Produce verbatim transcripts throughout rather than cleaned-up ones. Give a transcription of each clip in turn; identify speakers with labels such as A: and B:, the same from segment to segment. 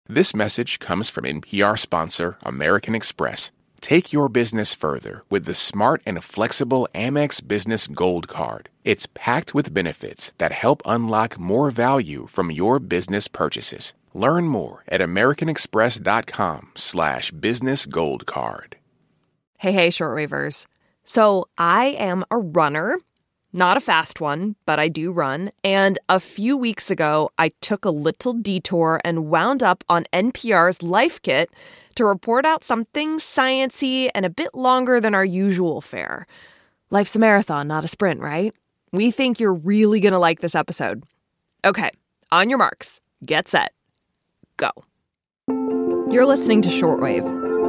A: This message comes from N P R sponsor American Express. Take your business further with the smart and flexible Amex Business Gold Card. It's packed with benefits that help unlock more value from your business purchases. Learn more at americanexpress.com slash business gold card.
B: Hey, hey, shortwavers. So I am a runner. Not a fast one, but I do run. And a few weeks ago, I took a little detour and wound up on N P R's Life Kit to report out something sciencey and a bit longer than our usual fare. Life's a marathon, not a sprint, right? We think you're really going to like this episode. Okay, on your marks, get set, go. You're listening to Shortwave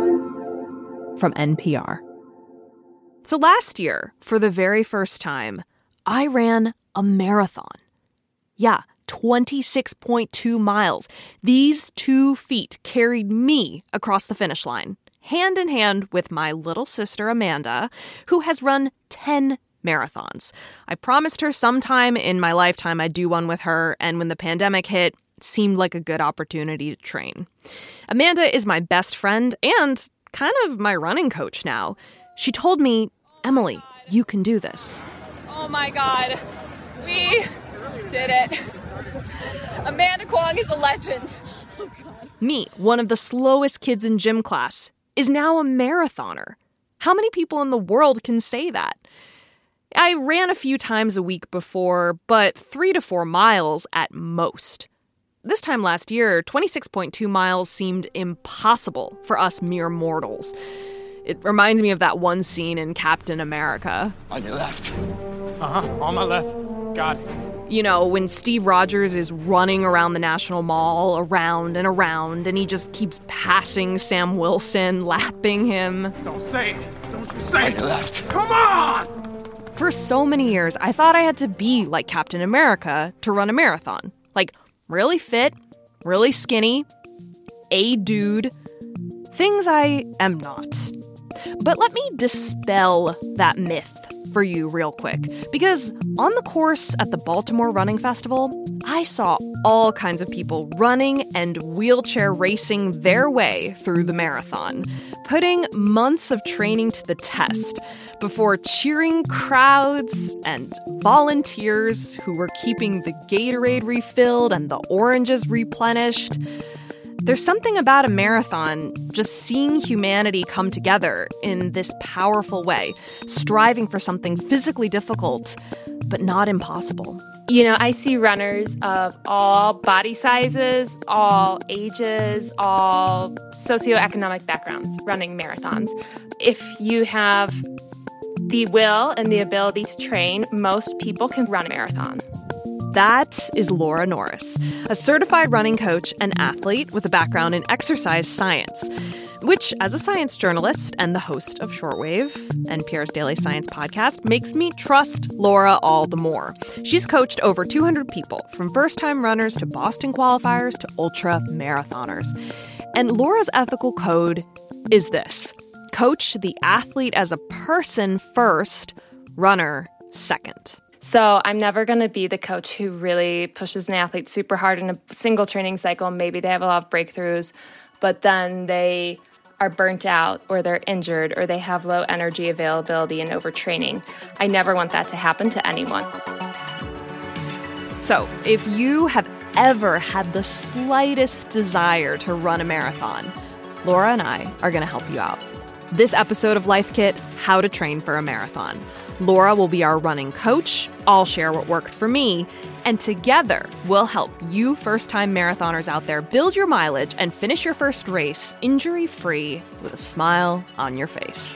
B: from N P R. So last year, for the very first time, I ran a marathon. Yeah, twenty-six point two miles. These two feet carried me across the finish line, hand in hand with my little sister Amanda, who has run ten marathons. I promised her sometime in my lifetime I'd do one with her, and when the pandemic hit, it seemed like a good opportunity to train. Amanda is my best friend and kind of my running coach now. She told me, Emily, you can do this.
C: Oh my God, we did it. Amanda Kwong is a legend. Oh God.
B: Me, one of the slowest kids in gym class, is now a marathoner. How many people in the world can say that? I ran a few times a week before, but three to four miles at most. This time last year, twenty-six point two miles seemed impossible for us mere mortals. It reminds me of that one scene in Captain America.
D: On your left.
E: Uh-huh, on my left. Got it.
B: You know, when Steve Rogers is running around the National Mall, around and around, and he just keeps passing Sam Wilson, lapping him.
E: Don't say it. Don't you say it.
D: On your left.
E: Come on!
B: For so many years, I thought I had to be like Captain America to run a marathon. Like, really fit, really skinny, a dude. Things I am not. But let me dispel that myth for you real quick, because on the course at the Baltimore Running Festival, I saw all kinds of people running and wheelchair racing their way through the marathon, putting months of training to the test before cheering crowds and volunteers who were keeping the Gatorade refilled and the oranges replenished. There's something about a marathon, just seeing humanity come together in this powerful way, striving for something physically difficult, but not impossible.
F: You know, I see runners of all body sizes, all ages, all socioeconomic backgrounds running marathons. If you have the will and the ability to train, most people can run a marathon.
B: That is Laura Norris, a certified running coach and athlete with a background in exercise science, which, as a science journalist and the host of Shortwave, N P R's daily science podcast, makes me trust Laura all the more. She's coached over two hundred people, from first-time runners to Boston qualifiers to ultra marathoners. And Laura's ethical code is this: coach the athlete as a person first, runner second.
F: So I'm never going to be the coach who really pushes an athlete super hard in a single training cycle. Maybe they have a lot of breakthroughs, but then they are burnt out or they're injured or they have low energy availability and overtraining. I never want that to happen to anyone.
B: So if you have ever had the slightest desire to run a marathon, Laura and I are going to help you out. This episode of Life Kit, How to Train for a Marathon. Laura will be our running coach. I'll share what worked for me. And together, we'll help you first-time marathoners out there build your mileage and finish your first race injury-free with a smile on your face.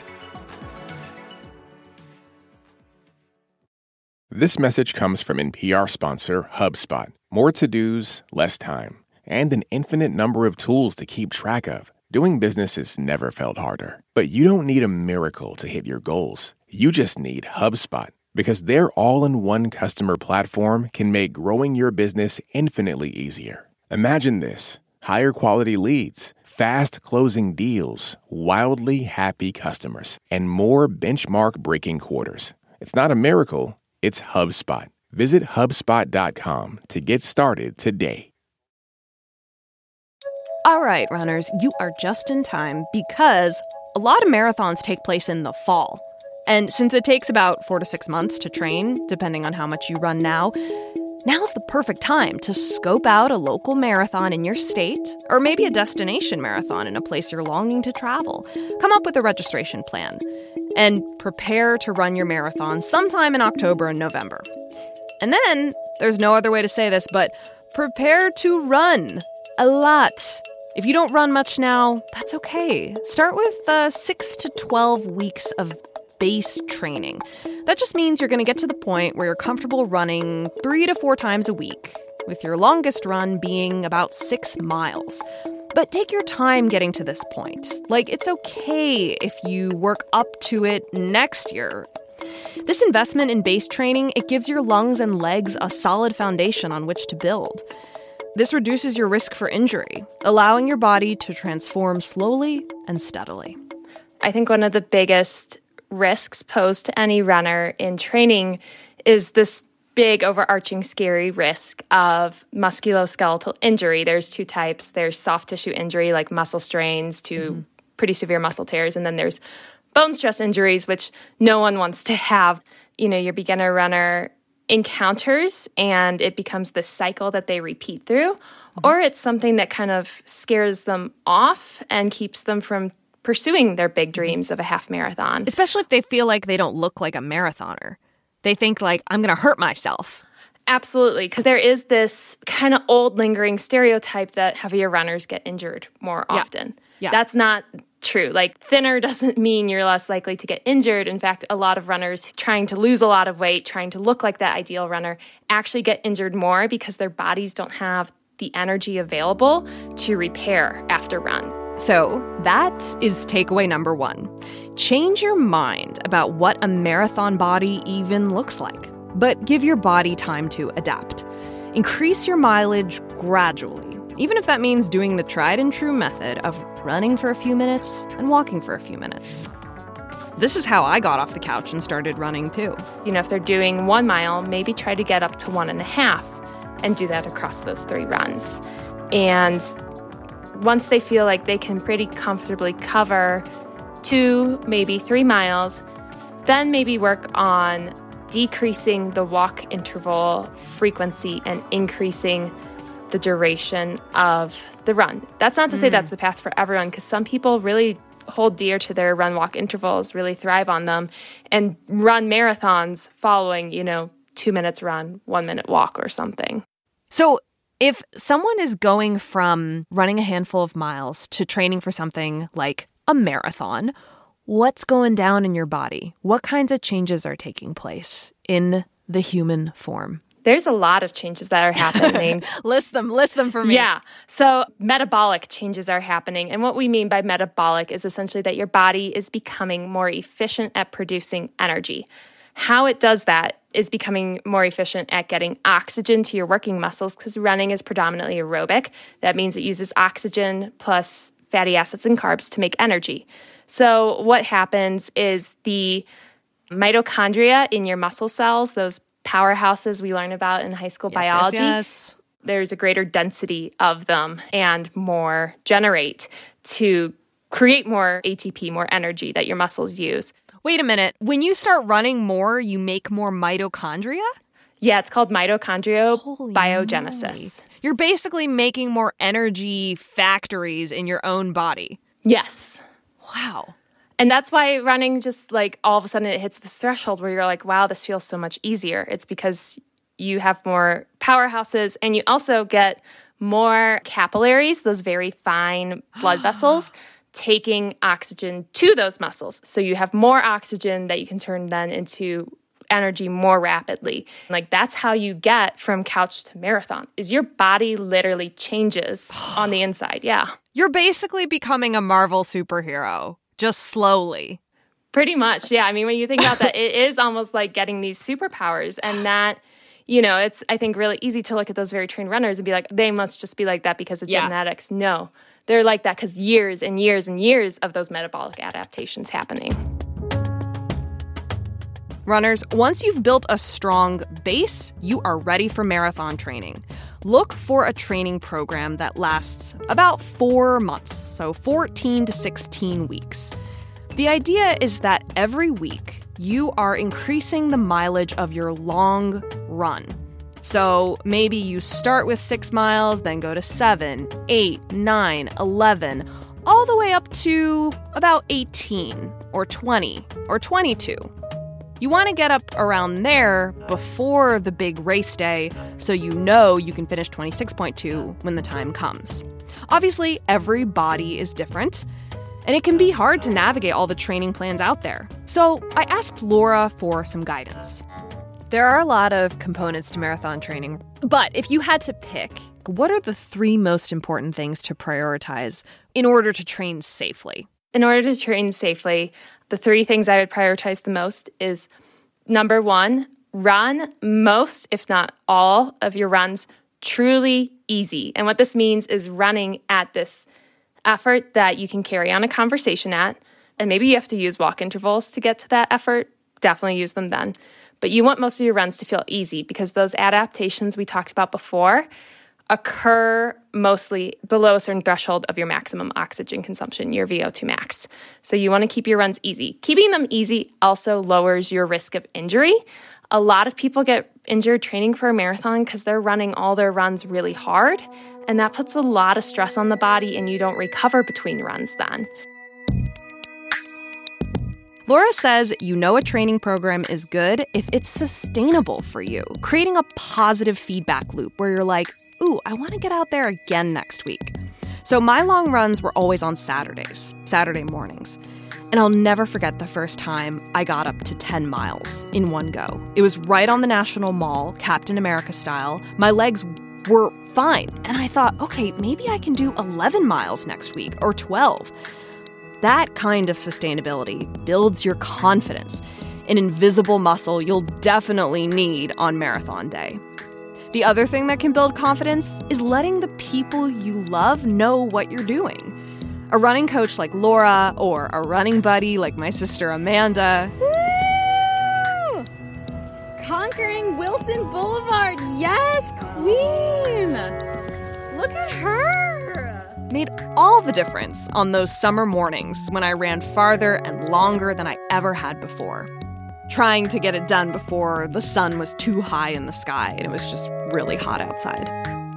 A: This message comes from N P R sponsor HubSpot. More to-dos, less time, and an infinite number of tools to keep track of. Doing business has never felt harder. But you don't need a miracle to hit your goals. You just need HubSpot, because their all-in-one customer platform can make growing your business infinitely easier. Imagine this: higher quality leads, fast closing deals, wildly happy customers, and more benchmark-breaking quarters. It's not a miracle, it's HubSpot. Visit HubSpot dot com to get started today.
B: All right, runners, you are just in time because a lot of marathons take place in the fall. And since it takes about four to six months to train, depending on how much you run now, now's the perfect time to scope out a local marathon in your state, or maybe a destination marathon in a place you're longing to travel. Come up with a registration plan and prepare to run your marathon sometime in October and November. And then, there's no other way to say this, but prepare to run a lot. If you don't run much now, that's okay. Start with uh, six to twelve weeks of base training. That just means you're going to get to the point where you're comfortable running three to four times a week, with your longest run being about six miles. But take your time getting to this point. Like, it's okay if you work up to it next year. This investment in base training, it gives your lungs and legs a solid foundation on which to build. This reduces your risk for injury, allowing your body to transform slowly and steadily.
F: I think one of the biggest risks posed to any runner in training is this big, overarching, scary risk of musculoskeletal injury. There's two types. There's soft tissue injury, like muscle strains to mm-hmm. pretty severe muscle tears, and then there's bone stress injuries, which no one wants to have. You know, your beginner runner encounters, and it becomes this cycle that they repeat through, mm-hmm. or it's something that kind of scares them off and keeps them from pursuing their big dreams of a half marathon.
B: Especially if they feel like they don't look like a marathoner. They think like, I'm going to hurt myself.
F: Absolutely, because there is this kind of old lingering stereotype that heavier runners get injured more often.
B: Yeah. Yeah.
F: That's not true. Like, thinner doesn't mean you're less likely to get injured. In fact, a lot of runners trying to lose a lot of weight, trying to look like that ideal runner, actually get injured more because their bodies don't have the energy available to repair after runs.
B: So that is takeaway number one. Change your mind about what a marathon body even looks like, but give your body time to adapt. Increase your mileage gradually, even if that means doing the tried and true method of running for a few minutes and walking for a few minutes. This is how I got off the couch and started running too.
F: You know, if they're doing one mile, maybe try to get up to one and a half and do that across those three runs. And once they feel like they can pretty comfortably cover two, maybe three miles, then maybe work on decreasing the walk interval frequency and increasing the duration of the run. That's not to say mm. that's the path for everyone, because some people really hold dear to their run-walk intervals, really thrive on them, and run marathons following, you know, two minutes run, one minute walk or something.
B: So if someone is going from running a handful of miles to training for something like a marathon, what's going down in your body? What kinds of changes are taking place in the human form?
F: There's a lot of changes that are happening.
B: list them, list them for me.
F: Yeah. So metabolic changes are happening. And what we mean by metabolic is essentially that your body is becoming more efficient at producing energy. How it does that is becoming more efficient at getting oxygen to your working muscles, because running is predominantly aerobic. That means it uses oxygen plus fatty acids and carbs to make energy. So what happens is the mitochondria in your muscle cells, those powerhouses we learn about in high school
B: yes,
F: biology,
B: yes, yes.
F: there's a greater density of them and more generate to create more A T P, more energy that your muscles use.
B: Wait a minute. When you start running more, you make more mitochondria?
F: Yeah, it's called mitochondriobiogenesis.
B: Moly. You're basically making more energy factories in your own body.
F: Yes.
B: Wow.
F: And that's why running just like all of a sudden it hits this threshold where you're like, wow, this feels so much easier. It's because you have more powerhouses and you also get more capillaries, those very fine blood vessels, taking oxygen to those muscles. So you have more oxygen that you can turn then into energy more rapidly. Like, that's how you get from couch to marathon, is your body literally changes on the inside. Yeah.
B: You're basically becoming a Marvel superhero, just slowly.
F: Pretty much. Yeah. I mean, when you think about that, it is almost like getting these superpowers, and that, you know, it's, I think, really easy to look at those very trained runners and be like, they must just be like that because of
B: yeah.
F: genetics. No. They're like that because years and years and years of those metabolic adaptations happening.
B: Runners, once you've built a strong base, you are ready for marathon training. look for a training program that lasts about four months, so fourteen to sixteen weeks. The idea is that every week you are increasing the mileage of your long run. So maybe you start with six miles, then go to seven, eight, nine, eleven, all the way up to about eighteen or twenty or twenty-two. You want to get up around there before the big race day so you know you can finish twenty-six point two when the time comes. Obviously, every body is different, and it can be hard to navigate all the training plans out there. So I asked Laura for some guidance. There are a lot of components to marathon training, but if you had to pick, what are the three most important things to prioritize in order to train safely?
F: In order to train safely, the three things I would prioritize the most is, number one, run most, if not all, of your runs truly easy. And what this means is running at this effort that you can carry on a conversation at. And maybe you have to use walk intervals to get to that effort. Definitely use them then. But you want most of your runs to feel easy because those adaptations we talked about before occur mostly below a certain threshold of your maximum oxygen consumption, your V O two max. So you want to keep your runs easy. Keeping them easy also lowers your risk of injury. A lot of people get injured training for a marathon because they're running all their runs really hard, and that puts a lot of stress on the body, and you don't recover between runs then.
B: Laura says you know a training program is good if it's sustainable for you, creating a positive feedback loop where you're like, ooh, I want to get out there again next week. So my long runs were always on Saturdays, Saturday mornings. And I'll never forget the first time I got up to ten miles in one go. It was right on the National Mall, Captain America style. My legs were fine. And I thought, okay, maybe I can do eleven miles next week or twelve. That kind of sustainability builds your confidence, an invisible muscle you'll definitely need on marathon day. The other thing that can build confidence is letting the people you love know what you're doing. A running coach like Laura or a running buddy like my sister Amanda.
C: Woo! Conquering Wilson Boulevard. Yes, queen! Look at her!
B: Made all the difference on those summer mornings when I ran farther and longer than I ever had before. Trying to get it done before the sun was too high in the sky and it was just really hot outside.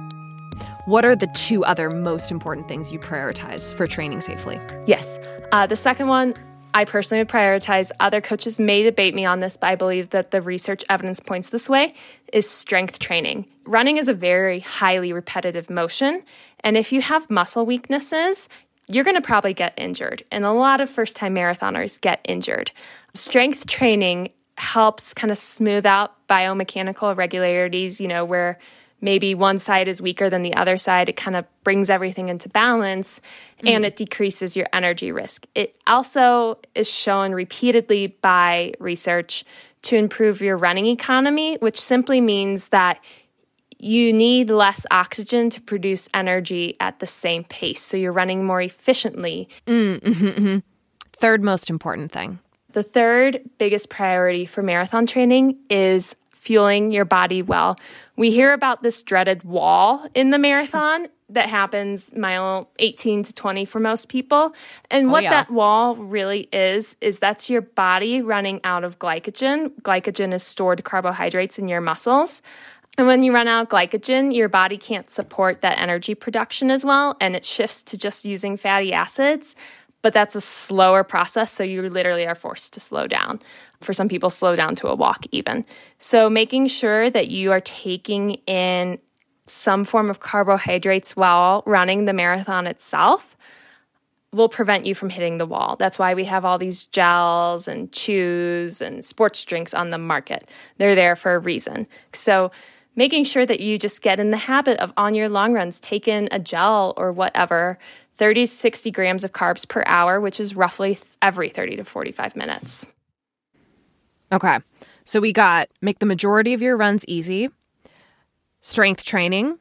B: What are the two other most important things you prioritize for training safely?
F: Yes. Uh, the second one, I personally would prioritize. Other coaches may debate me on this, but I believe that the research evidence points this way, is strength training. Running is a very highly repetitive motion, and if you have muscle weaknesses, you're going to probably get injured. And a lot of first-time marathoners get injured. Strength training helps kind of smooth out biomechanical irregularities, you know, where maybe one side is weaker than the other side. It kind of brings everything into balance, mm-hmm. and it decreases your energy risk. It also is shown repeatedly by research to improve your running economy, which simply means that you need less oxygen to produce energy at the same pace. So you're running more efficiently.
B: Mm-hmm, mm-hmm. Third most important thing.
F: The third biggest priority for marathon training is fueling your body well. We hear about this dreaded wall in the marathon that happens mile eighteen to twenty for most people. And
B: oh,
F: what
B: yeah.
F: that wall really is, is that's your body running out of glycogen. Glycogen is stored carbohydrates in your muscles. And when you run out of glycogen, your body can't support that energy production as well, and it shifts to just using fatty acids. But that's a slower process, so you literally are forced to slow down. For some people, slow down to a walk even. So making sure that you are taking in some form of carbohydrates while running the marathon itself will prevent you from hitting the wall. That's why we have all these gels and chews and sports drinks on the market. They're there for a reason. So making sure that you just get in the habit of, on your long runs, take in a gel or whatever, thirty to sixty grams of carbs per hour, which is roughly every thirty to forty-five minutes.
B: Okay, so we got make the majority of your runs easy, strength training,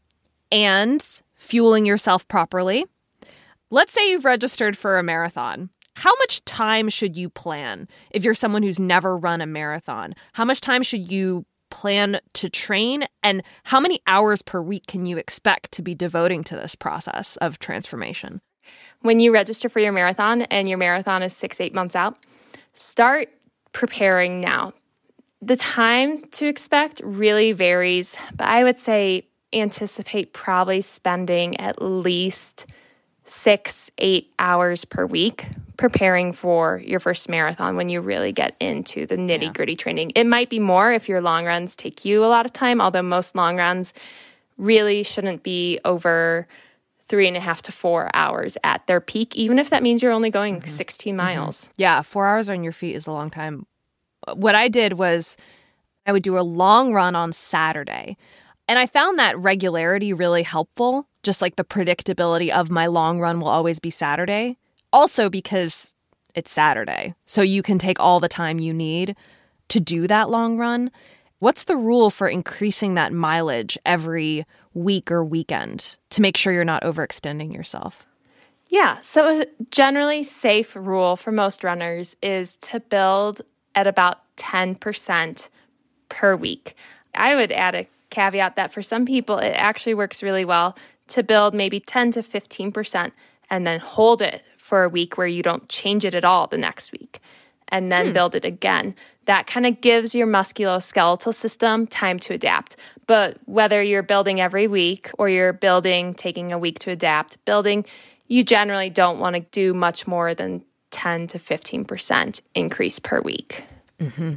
B: and fueling yourself properly. Let's say you've registered for a marathon. How much time should you plan if you're someone who's never run a marathon? How much time should you plan to train? And how many hours per week can you expect to be devoting to this process of transformation?
F: When you register for your marathon and your marathon is six, eight months out, start preparing now. The time to expect really varies, but I would say anticipate probably spending at least six, eight hours per week preparing for your first marathon when you really get into the nitty-gritty yeah. training. It might be more if your long runs take you a lot of time, although most long runs really shouldn't be over three and a half to four hours at their peak, even if that means you're only going mm-hmm. sixteen miles.
B: Mm-hmm. Yeah, four hours on your feet is a long time. What I did was I would do a long run on Saturday, and I found that regularity really helpful, just like the predictability of my long run will always be Saturday. Also because it's Saturday, so you can take all the time you need to do that long run. What's the rule for increasing that mileage every week or weekend to make sure you're not overextending yourself?
F: Yeah, so a generally safe rule for most runners is to build at about ten percent per week. I would add a caveat that for some people, it actually works really well to build maybe ten to fifteen percent and then hold it for a week where you don't change it at all the next week, and then hmm. build it again. That kind of gives your musculoskeletal system time to adapt. But whether you're building every week or you're building, taking a week to adapt, building, you generally don't want to do much more than ten to fifteen percent increase per week.
B: Mm-hmm.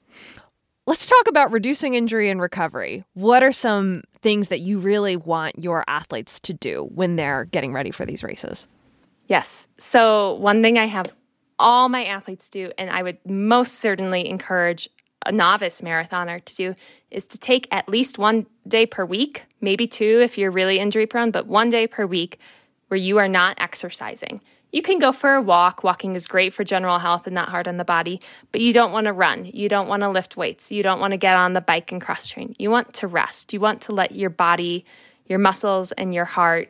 B: Let's talk about reducing injury and recovery. What are some things that you really want your athletes to do when they're getting ready for these races?
F: Yes. So one thing I have all my athletes do, and I would most certainly encourage a novice marathoner to do, is to take at least one day per week, maybe two if you're really injury prone, but one day per week where you are not exercising. You can go for a walk. Walking is great for general health and not hard on the body, but you don't want to run. You don't want to lift weights. You don't want to get on the bike and cross train. You want to rest. You want to let your body, your muscles, and your heart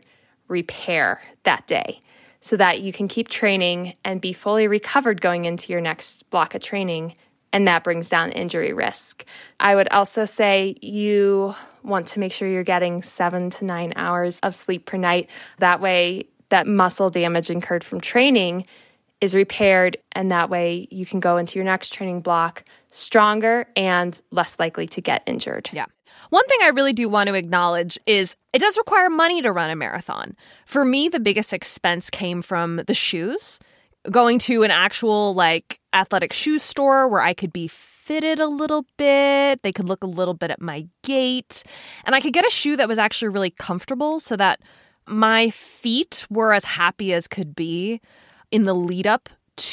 F: repair that day so that you can keep training and be fully recovered going into your next block of training, and that brings down injury risk. I would also say you want to make sure you're getting seven to nine hours of sleep per night. That way, that muscle damage incurred from training is repaired, and that way you can go into your next training block stronger and less likely to get injured.
B: Yeah. One thing I really do want to acknowledge is it does require money to run a marathon. For me, the biggest expense came from the shoes. Going to an actual like athletic shoe store where I could be fitted a little bit. They could look a little bit at my gait. And I could get a shoe that was actually really comfortable so that my feet were as happy as could be in the lead up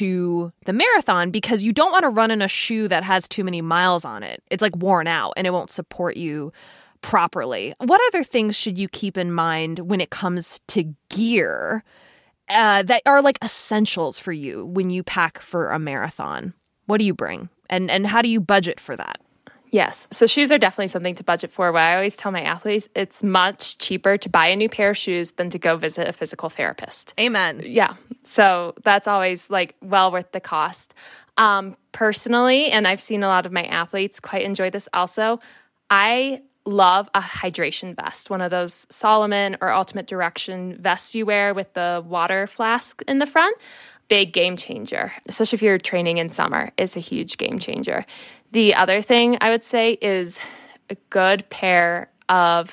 B: to the marathon, because you don't want to run in a shoe that has too many miles on it. It's like worn out and it won't support you properly. What other things should you keep in mind when it comes to gear uh, that are like essentials for you when you pack for a marathon? What do you bring? And and how do you budget for that?
F: Yes. So shoes are definitely something to budget for. What I always tell my athletes, it's much cheaper to buy a new pair of shoes than to go visit a physical therapist.
B: Amen.
F: Yeah. So that's always like well worth the cost. Um, personally, and I've seen a lot of my athletes quite enjoy this also, I love a hydration vest, one of those Solomon or Ultimate Direction vests you wear with the water flask in the front. Big game changer, especially if you're training in summer. It's a huge game changer. The other thing I would say is a good pair of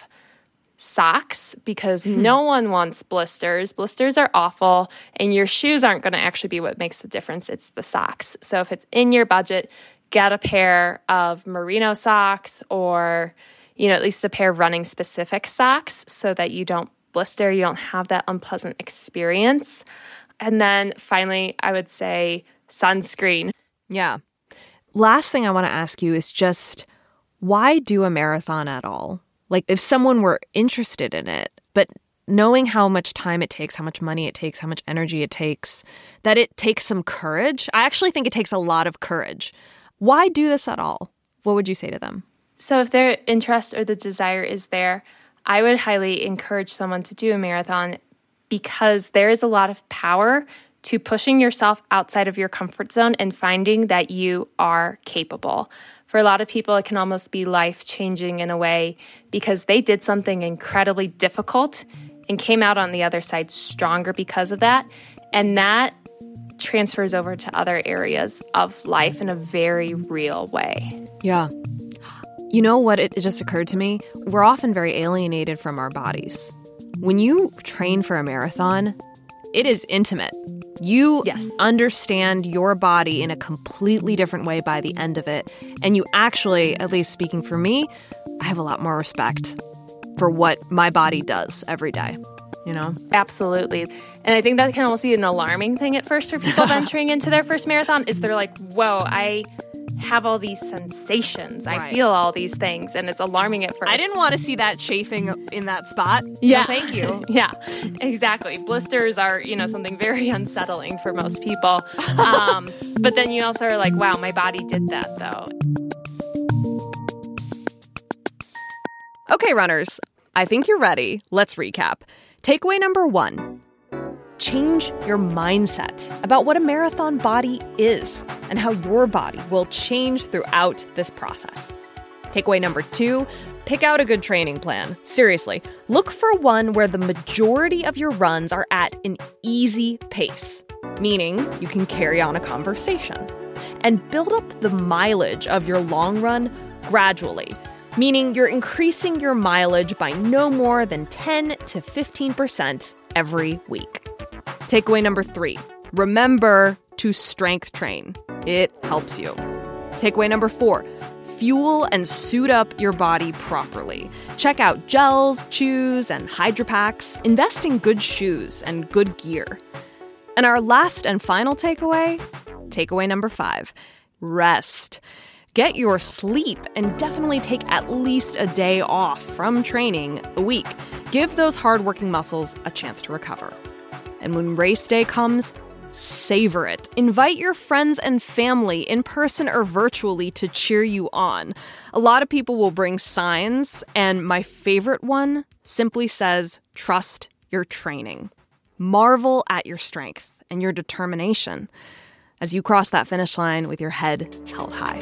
F: socks, because hmm. no one wants blisters. Blisters are awful, and your shoes aren't going to actually be what makes the difference. It's the socks. So if it's in your budget, get a pair of merino socks, or, you know, at least a pair of running specific socks so that you don't blister, you don't have that unpleasant experience. And then finally, I would say sunscreen.
B: Yeah. Last thing I want to ask you is just, why do a marathon at all? Like, if someone were interested in it, but knowing how much time it takes, how much money it takes, how much energy it takes, that it takes some courage. I actually think it takes a lot of courage. Why do this at all? What would you say to them?
F: So if their interest or the desire is there, I would highly encourage someone to do a marathon, because there is a lot of power to pushing yourself outside of your comfort zone and finding that you are capable. For a lot of people, it can almost be life-changing in a way because they did something incredibly difficult and came out on the other side stronger because of that. And that transfers over to other areas of life in a very real way.
B: Yeah. You know what? It, it just occurred to me. We're often very alienated from our bodies. When you train for a marathon, it is intimate. You
F: yes.
B: understand your body in a completely different way by the end of it. And you actually, at least speaking for me, I have a lot more respect for what my body does every day, you know?
F: Absolutely. And I think that can almost be an alarming thing at first for people venturing into their first marathon is they're like, whoa, I have all these sensations.
B: Right.
F: I feel all these things. And it's alarming at first.
B: I didn't want to see that chafing in that spot.
F: Yeah.
B: No, thank you.
F: Yeah, exactly. Blisters are, you know, something very unsettling for most people. Um, but then you also are like, wow, my body did that, though.
B: Okay, runners, I think you're ready. Let's recap. Takeaway number one. Change your mindset about what a marathon body is and how your body will change throughout this process. Takeaway number two, pick out a good training plan. Seriously, look for one where the majority of your runs are at an easy pace, meaning you can carry on a conversation. And build up the mileage of your long run gradually, meaning you're increasing your mileage by no more than ten to fifteen percent every week. Takeaway number three, remember to strength train. It helps you. Takeaway number four, fuel and suit up your body properly. Check out gels, chews, and Hydro Packs. Invest in good shoes and good gear. And our last and final takeaway, takeaway number five, rest. Get your sleep and definitely take at least a day off from training a week. Give those hardworking muscles a chance to recover. And when race day comes, savor it. Invite your friends and family in person or virtually to cheer you on. A lot of people will bring signs, and my favorite one simply says, trust your training. Marvel at your strength and your determination as you cross that finish line with your head held high.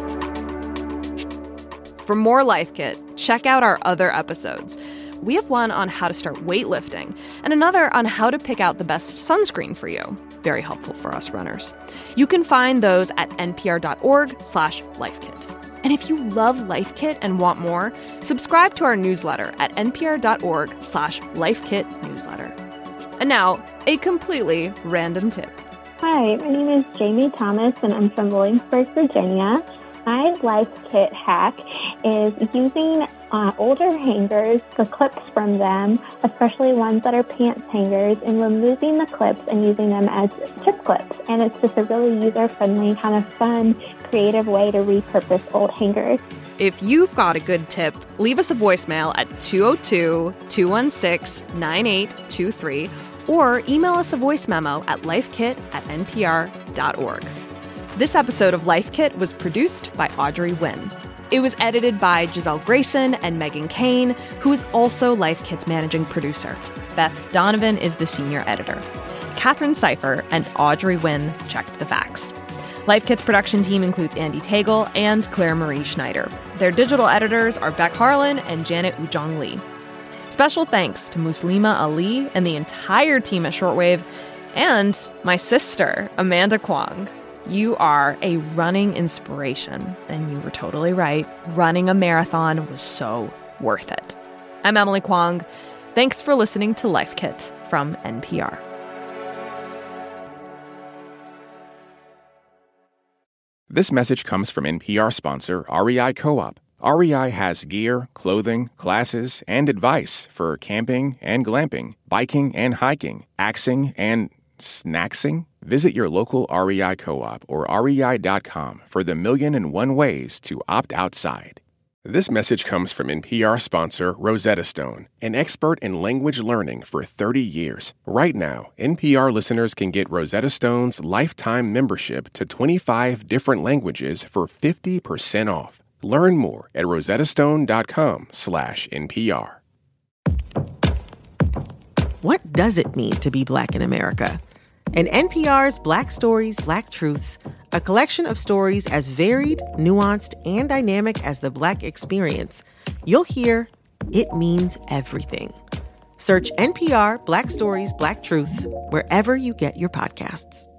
B: For more Life Kit, check out our other episodes. We have one on how to start weightlifting and another on how to pick out the best sunscreen for you. Very helpful for us runners. You can find those at npr.org slash lifekit. And if you love Life Kit and want more, subscribe to our newsletter at npr.org slash lifekit newsletter. And now, a completely random tip.
D: Hi, my name is Jamie Thomas, and I'm from Williamsburg, Virginia. My Life Kit hack is using uh, older hangers, the clips from them, especially ones that are pants hangers, and removing the clips and using them as tip clips. And it's just a really user-friendly, kind of fun, creative way to repurpose old hangers.
B: If you've got a good tip, leave us a voicemail at two oh two, two one six, nine eight two three or email us a voice memo at lifekit at npr dot org. This episode of Life Kit was produced by Audrey Wynn. It was edited by Giselle Grayson and Megan Kane, who is also Life Kit's managing producer. Beth Donovan is the senior editor. Catherine Cipher and Audrey Wynn checked the facts. Life Kit's production team includes Andy Tagle and Claire Marie Schneider. Their digital editors are Beck Harlan and Janet Ujong Lee. Special thanks to Muslima Ali and the entire team at Shortwave, and my sister, Amanda Kwong. You are a running inspiration, and you were totally right. Running a marathon was so worth it. I'm Emily Kwong. Thanks for listening to Life Kit from N P R.
A: This message comes from N P R sponsor R E I Co-op. R E I has gear, clothing, classes, and advice for camping and glamping, biking and hiking, axing and snacksing. Visit your local R E I Co-op or R E I dot com for the million and one ways to opt outside. This message comes from N P R sponsor Rosetta Stone, an expert in language learning for thirty years. Right now, N P R listeners can get Rosetta Stone's lifetime membership to twenty-five different languages for fifty percent off. Learn more at rosettastone.com slash NPR.
G: What does it mean to be Black in America? In N P R's Black Stories, Black Truths, a collection of stories as varied, nuanced, and dynamic as the Black experience, you'll hear it means everything. Search N P R Black Stories, Black Truths wherever you get your podcasts.